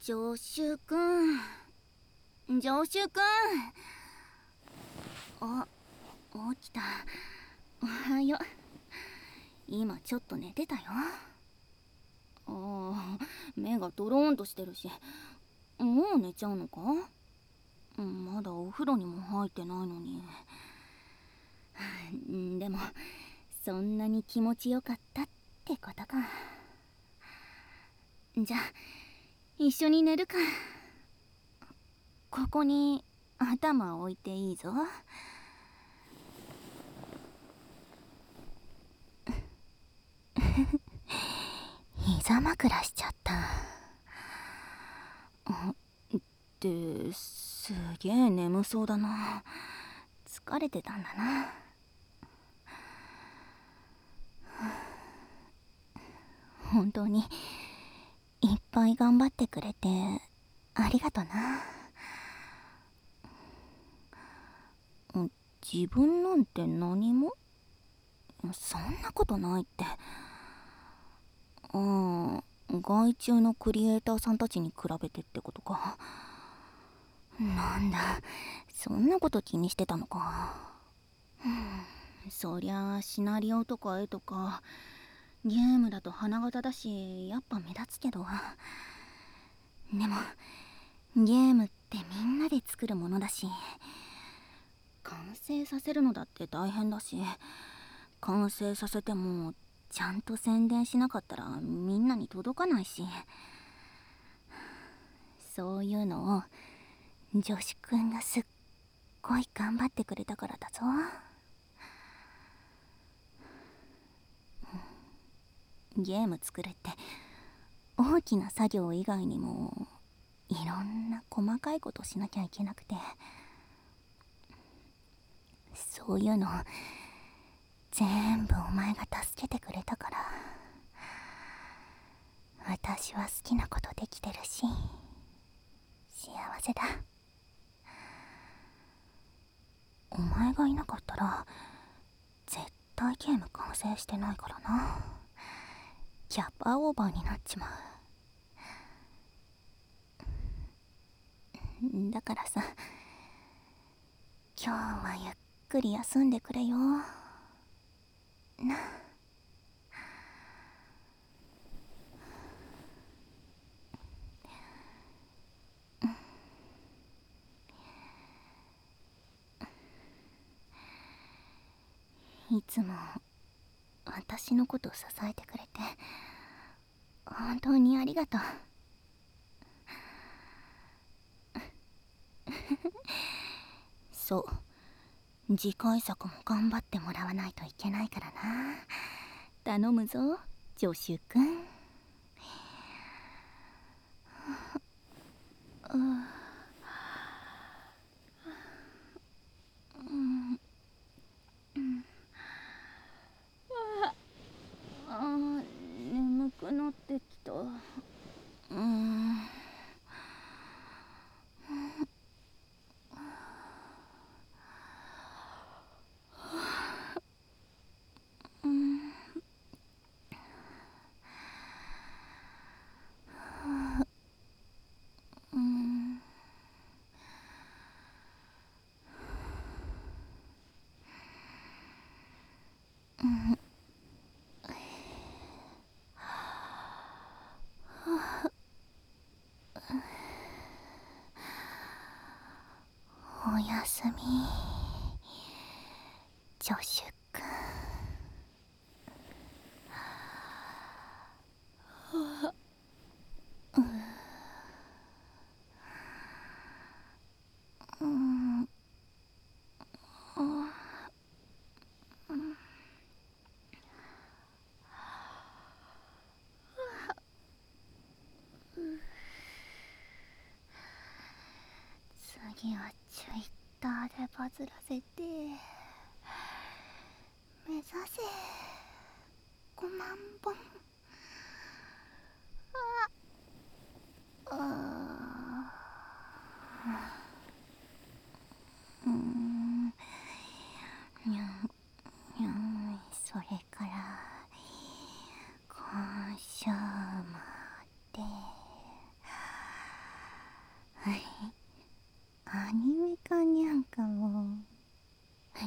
助手くん、助手くん。あ、起きた。おはよう。今ちょっと寝てたよ。目がドローンとしてるし、もう寝ちゃうのか？まだお風呂にも入ってないのに。でもそんなに気持ちよかったってことか。じゃあ一緒に寝るか。ここに頭置いていいぞ。膝枕しちゃった。ってすげえ眠そうだな。疲れてたんだな。本当にいっぱい頑張ってくれてありがとな。自分なんて何もそんなことないって。外注のクリエイターさんたちに比べてってことか。なんだ、そんなこと気にしてたのか。そりゃあシナリオとか絵とかゲームだと花形だし、やっぱ目立つけど、でもゲームってみんなで作るものだし、完成させるのだって大変だし、完成させてもちゃんと宣伝しなかったらみんなに届かないし、そういうのを女子くんがすっごい頑張ってくれたからだぞ。ゲーム作るって大きな作業以外にもいろんな細かいことしなきゃいけなくて、そういうの全部お前が助けてくれたから、私は好きなことできてるし幸せだ。お前がいなかったら絶対ゲーム完成してないからな。キャパオーバーになっちまう。だからさ、今日はゆっくり休んでくれよな。いつも私のこと支えてくれて本当にありがとう。そう、次回作も頑張ってもらわないといけないからな。頼むぞ助手くん。眠くなってきた。おやすみ助手くん。次はツイッターでバズらせて目指せ5万本。それから今週までアニメ化にゃんかも。はい。